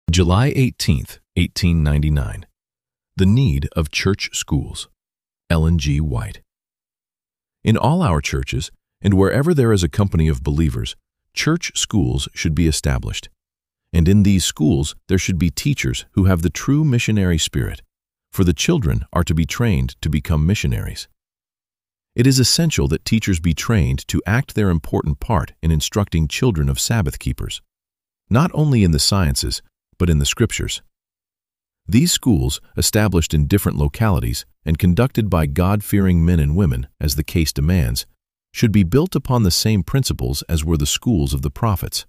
July 18th, 1899. The Need of Church Schools. Ellen G. White. In all our churches, and wherever there is a company of believers, church schools should be established. And in these schools there should be teachers who have the true missionary spirit, for the children are to be trained to become missionaries. It is essential that teachers be trained to act their important part in instructing children of Sabbath keepers, not only in the sciences, but in the Scriptures. These schools, established in different localities and conducted by God-fearing men and women as the case demands, should be built upon the same principles as were the schools of the prophets.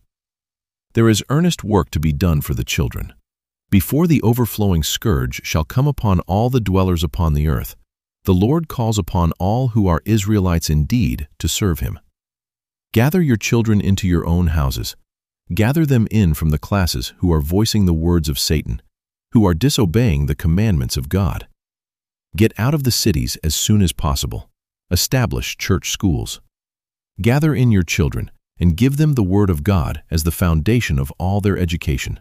There is earnest work to be done for the children. Before the overflowing scourge shall come upon all the dwellers upon the earth, the Lord calls upon all who are Israelites indeed to serve Him. Gather your children into your own houses. Gather them in from the classes who are voicing the words of Satan, who are disobeying the commandments of God. Get out of the cities as soon as possible. Establish church schools. Gather in your children and give them the Word of God as the foundation of all their education.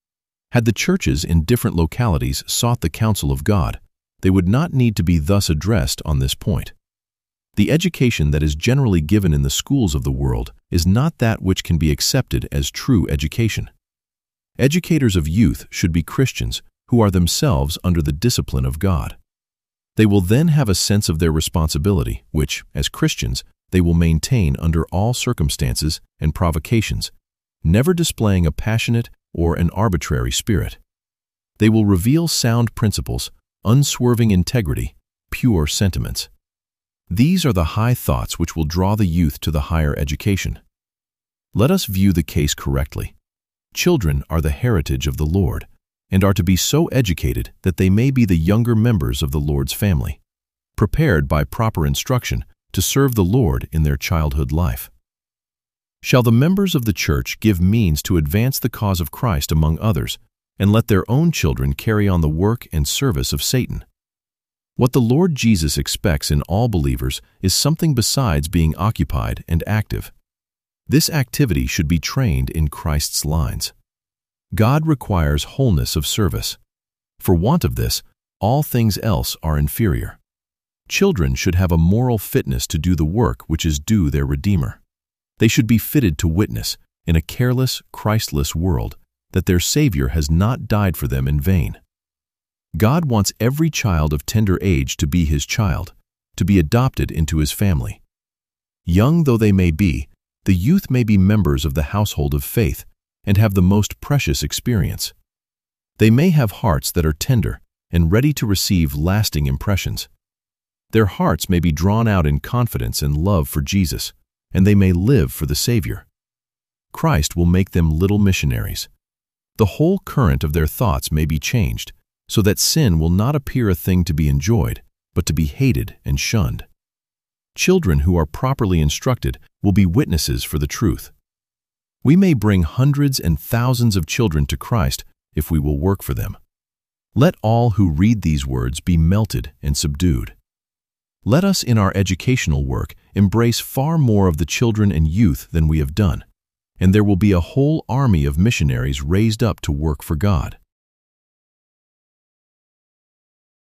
Had the churches in different localities sought the counsel of God, they would not need to be thus addressed on this point. The education that is generally given in the schools of the world is not that which can be accepted as true education. Educators of youth should be Christians who are themselves under the discipline of God. They will then have a sense of their responsibility, which, as Christians, they will maintain under all circumstances and provocations, never displaying a passionate or an arbitrary spirit. They will reveal sound principles, unswerving integrity, pure sentiments. These are the high thoughts which will draw the youth to the higher education. Let us view the case correctly. Children are the heritage of the Lord, and are to be so educated that they may be the younger members of the Lord's family, prepared by proper instruction to serve the Lord in their childhood life. Shall the members of the church give means to advance the cause of Christ among others, and let their own children carry on the work and service of Satan? What the Lord Jesus expects in all believers is something besides being occupied and active. This activity should be trained in Christ's lines. God requires wholeness of service. For want of this, all things else are inferior. Children should have a moral fitness to do the work which is due their Redeemer. They should be fitted to witness, in a careless, Christless world, that their Savior has not died for them in vain. God wants every child of tender age to be His child, to be adopted into His family. Young though they may be, the youth may be members of the household of faith and have the most precious experience. They may have hearts that are tender and ready to receive lasting impressions. Their hearts may be drawn out in confidence and love for Jesus, and they may live for the Savior. Christ will make them little missionaries. The whole current of their thoughts may be changed, so that sin will not appear a thing to be enjoyed, but to be hated and shunned. Children who are properly instructed will be witnesses for the truth. We may bring hundreds and thousands of children to Christ if we will work for them. Let all who read these words be melted and subdued. Let us in our educational work embrace far more of the children and youth than we have done, and there will be a whole army of missionaries raised up to work for God.